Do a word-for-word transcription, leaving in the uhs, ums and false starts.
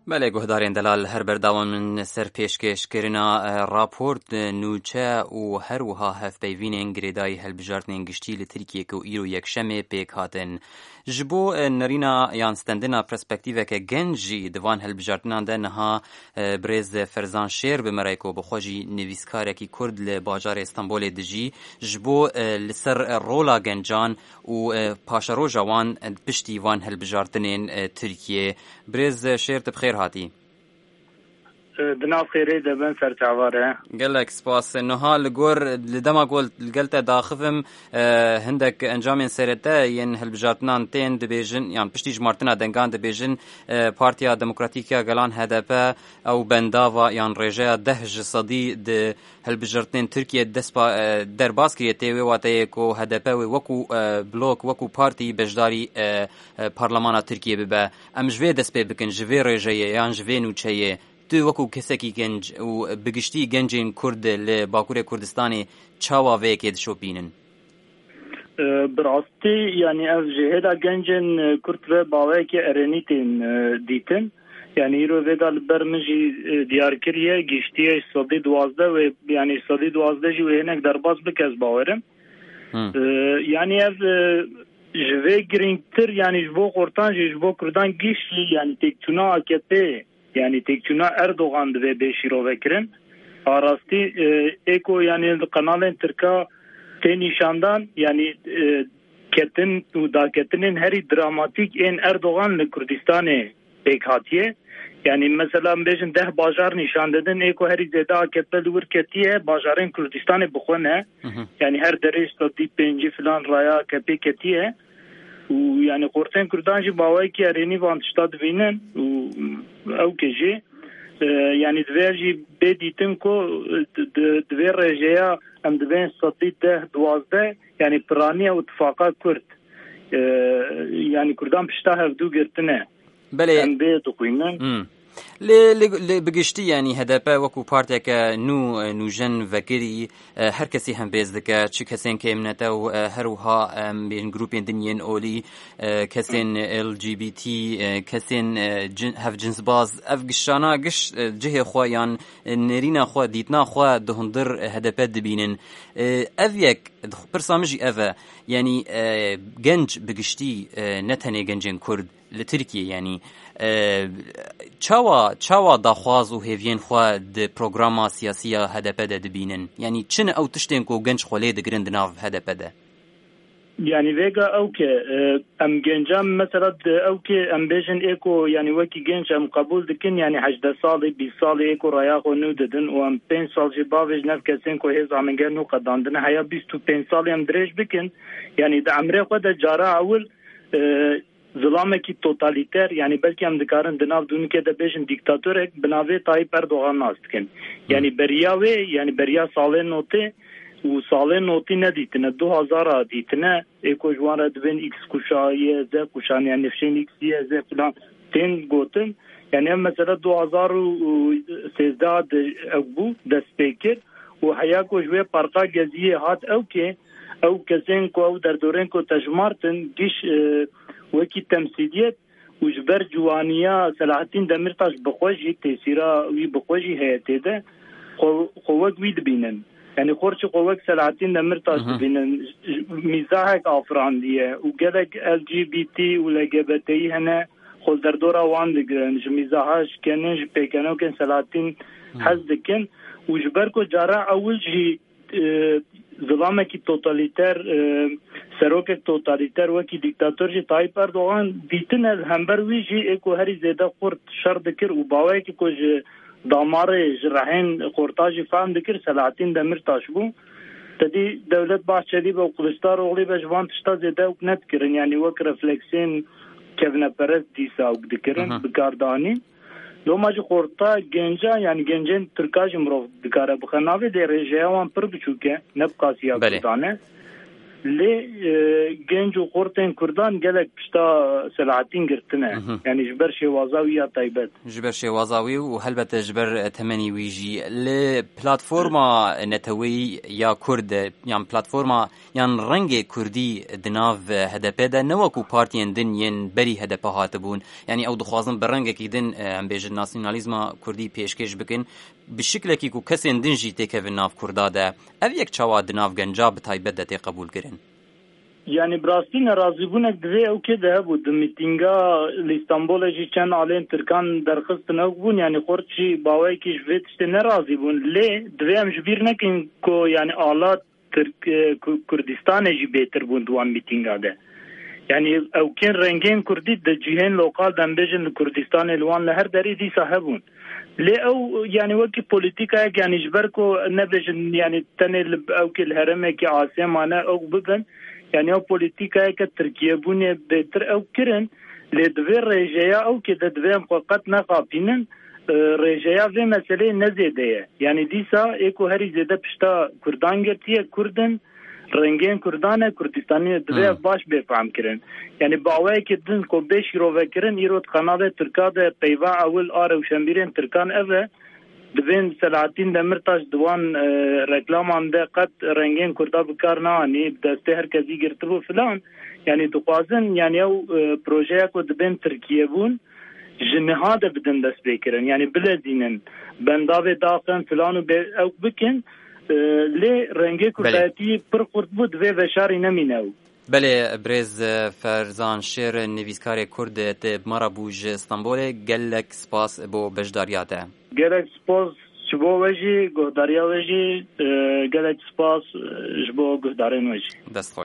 بله گهدارین دلال هر برداون من سر پیشکش کرنا راپورت نوچه و هر وها هف بیوینین گریدای هلبجارتنین گشتی لترکیه که ایرو یک شمه پیک هاتن جبو نرینا یان ستندنا پرسپکتیوه که گنجی دوان هلبجارتنان ده نها بریز فرزان شیر بمرایکو بخوجی نویسکاره کی کرد لباجار استانبول دجی جبو لسر رولا گنجان و پاشارو جوان پشتی وان هلبجارتنین ترکیه بریز شیر تبخیر هاتی دناف خيري دبن سرچاواره قالك سپاس نها لگور لدما قلت قلت داخفم هندك انجام سرته ين هلبجاتنان تين دبيجن يعني پشتي جمارتنا دنگان دبيجن بارتيا ديمقراطيكيا گلان هدف او بنداوا يعني رجاء دهج صدي د هلبجاتنين تركيا دسبا درباس كريتي واتي كو هدف وكو بلوك وكو بارتي بجداري برلمان تركيا ببا ام جوي دسبه بكن جوي رجاء يعني جوي نوچيه تو وکو کسکی گنج و بگشتی گنجین کرد لباکور کردستانی چاوا ویکید شو بینن براستی یعنی از جهدا گنجین کرد و باوی که ارنیتین دیتن یعنی ایرو ویدال برمجی دیار کریه گشتیه صدی دوازده و یعنی صدی دوازده جو هنک درباز بکز باورم یعنی از جوی گرینگتر یعنی جبو قرطان جبو کردان گشتی یعنی تکتونا آکپه yani tekçuna Erdoğan ve Beşirov ekrin arasti eko yani kanalın Türkiye tenişandan yani ketin da ketinin heri dramatik en Erdoğan'lı Kürdistan'ı pekhatiye yani mesela bejin deh bajar nişan dedin eko heri zeda aketli virketiye bajarın Kürdistan'ı bukhone yani her derece stadi penci falan raya kepeketiye yani Korten Kürdancı bavay ki areni vantışta dvinen او کجی یعنی دویجی بدیتم کو دوی رجیا ام دوین صدی ده دوازده یعنی پرانی اتفاقا کرد یعنی کردان پشتا هفدو گرتنه بله ام به دقوینن ل بگشتی یعنی هدف وکو پارتیا که نو نوجن وگری هر کسی هم بیز دکه چه کسین که امنته و هر وها بین گروپین دنیین اولی کسین ال جی بی تی کسین هف جنس باز اف گشانا گش جه خوایان نرینا خوا دیتنا خوا دهندر هدف دبینن اف یک پرسامجی اف یعنی گنج بگشتی نتنه گنجین کرد لترکیه یعنی چاوا چاوا داخواز و هیوین خوا د پروگراما سیاسی هدف ده دبینن یعنی چن او تشتین کو گنج خولې د ګرند ناو هدف ده yani vega او ke am gencam mesela او ke am bejin eko yani vaki genç am kabul dikin yani hajda salı bir salı eko raya konu dedin o am beş salı jibavej nav kesen ko hez amgen no qadandın haya biz tu beş salı am drej bikin yani da amre ko da jara awul ظلامکی توتالیتر یعنی بلکه هم دکارن دناو دونی که ده بیشن دیکتاتورک بناوی تایپ اردوغان ناست کن یعنی بریاوی یعنی بریا ساله نوتی و ساله نوتی ندیتنه دو هزار دیتنه ایکو جوان را دوین ایکس کشایه زه کشانی یعنی نفشین ایکسیه زه فلان تین گوتن یعنی هم مثلا دو هزار و سیزده اگبو دست پیکر و حیا کو جوی پرقا گزیه هات او که او کسین کو او در دورین کو تجمارتن دیش وکی تمثیلیت و جبر جوانیا سلاحتین دمرتاش بخوشی تیسیرا وی بخوشی هیته ده قوک وید بینن یعنی خورچ قوک سلاحتین دمرتاش بینن میزاهک آفراندیه و گلک ال جی بی تی و لگبتی هنه خود در دورا وان دگرن میزاهاش کنن پیکنو کن سلاحتین حز دکن و جبر کو جارا اول جی ظلامکی توتالیتر سروک توتالیتر وکی دیکتاتور جی تایپ اردوغان دیتن از همبر وی جی اکو هری زیده خورد شر دکر و باوی که کج دامار جرحین خورتاجی فهم دکر سلاحتین دمر تاشبو تدی دولت باشچلی با قلستار اوغلی بجوان تشتا زیده وک ند کرن یعنی وک رفلکسین کevne perest دیسا وک دکرن بکاردانی دوما جو خورتا گنجا یعنی گنجن ترکاج مرو دکاره بخناوی در رژیوان پر بچوکه نبقاسیا کردانه لێ گەنج و قورتên Kurdan gelek pişta Selahattin girtine yani ji ber şêwazawî ya taybet ji ber şêwazawî û helbete ji ber temenî wî jî li platforma netewî ya Kurd yan platforma yan rengê Kurdî di nav H D P de ne wekû partiyên din yên berî H D P hatibûn yani ew dixwazin bi rengekî din em bêjin nasyonalîzma Kurdî pêşkêş bikin bi şiklekî ku kesên din jî têkevin nav Kurda de ev yek çawa di nav genca bi taybet de tê qebûl kirin. Yani brastî nerazîbûnek divê ew kê de hebû di mîtînga li Îstanbolê jî çend alên Tirkan derxistin ew bûn yani xort jî bawekî ji vê tiştê nerazî bûn lê divê em ji bîr nekin ku yani ala Kurdistanê jî bêtir bûn di wan mîtînga de yani ew kên rengên Kurdî di cihên lokal de em bêjin li Kurdistanê li wan li her derê dîsa hebûn lê ew yani wekî polîtîkayek yani ji ber ku nebêjin yani tenê li ew kê li herêmekî asê mane ew bibin yani ew polîtîkayeke Tirkiyebûnê bêtir ew kirin lê divê rêjeya ew kê de divê em xwe qet neqapînin rêjeya vê meseleyê nezêde ye yani dîsa ê ku herî zêde pişta Kurdan girtiye Kurdin rengên Kurdan e Kurdistanê divê baş bêfehm kirin yani baweyekê din ku bê şîrovekirin îro kanalê Tirka de peyva ewil a rewşenbîrên Tirkan ev e divên Selahattin Demirtaş di wan reklaman de qet rengên Kurda bi kar neanî destê herkesî girtibû filan yani dixwazin yani ew projeya ku dibên Tirkiyebûn ji niha de bidin dest pêkirin yani bilezînin bendavê daxin filan û ew bikin lê rengê Kurdayetî pir xurt bû divê veşarî nemîne ew. Belê Birêz Ferzan Şêr nivîskarê Kurd tê mara bû ji Stenbolê gelek spas bo bejdariya te. Gelek spas ji bo we jî guhdariya we jî gelek spas ji bo guhdarên we jî. Dest